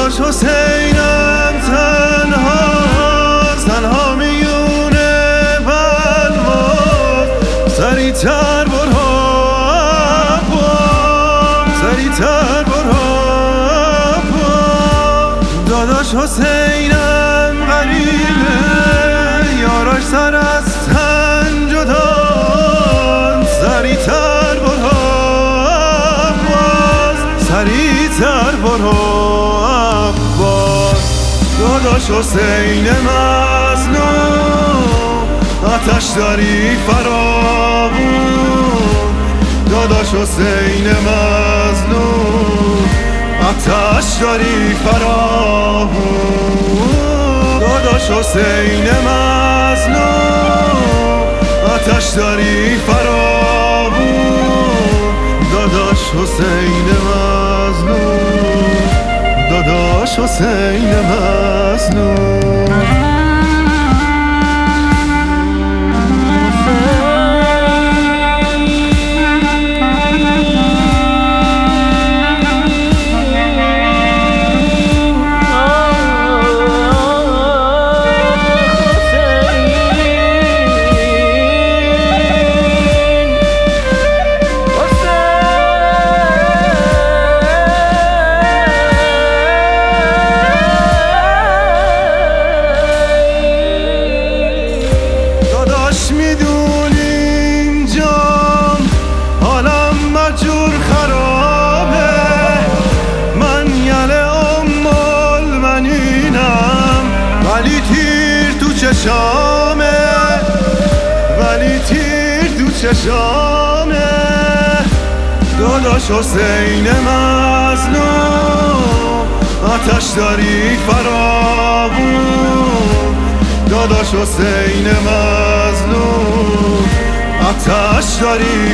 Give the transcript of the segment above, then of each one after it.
داداش حسینم تنها میونه بلوا سریع‌تر برو سریع‌تر برو داداش حسینم غریبه یاراش سر از تن جدان سریع‌تر برو سریع‌تر برو عباس داداش حسین مظلوم آتش داری فراوون داداش حسین مظلوم آتش داری فراوون داداش حسین مظلوم آتش داری فراوون داداش حسین مظلوم داداش حسین مظلوم میدونی اینجام حالم مجور خرابه من یله منینم ولی تیر تو چشامه ولی تیر تو چشامه داداش حسین مظلوم آتش داری فراوون داداش حسین مظلوم آتش داری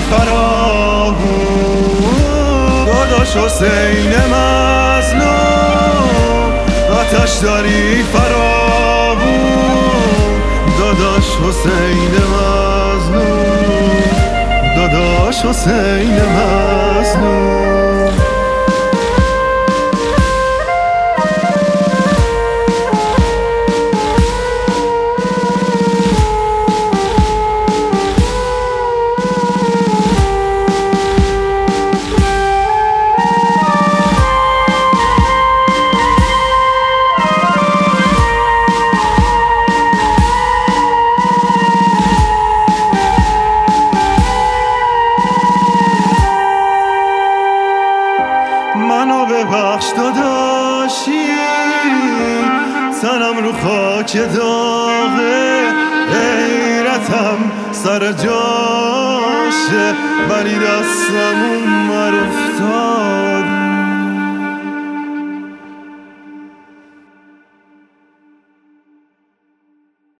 فراوون داداش حسین مظلوم آتش داری فراوون داداش حسین مظلوم داداش حسین مظلوم منو ببخش داداشی تنم رو خاک داغه غیرتم سر جاشه ولی دستم اون افتاد